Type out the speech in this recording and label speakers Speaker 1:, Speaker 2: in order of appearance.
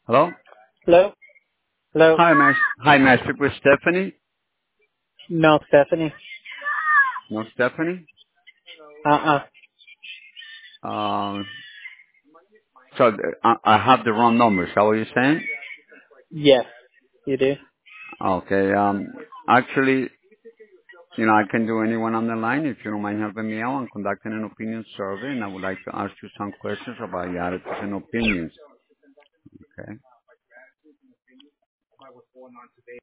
Speaker 1: Hello?
Speaker 2: Hello? Hello?
Speaker 1: Hi, may I speak with Stephanie?
Speaker 2: No, Stephanie.
Speaker 1: No, Stephanie?
Speaker 2: Uh-uh.
Speaker 1: Um, I have the wrong number. Is that what you're saying?
Speaker 2: Yes, you do.
Speaker 1: Okay. Actually, I can do anyone on the line if you don't mind helping me out. I'm conducting an opinion survey, and I would like to ask you some questions about your attitudes and opinions. Okay.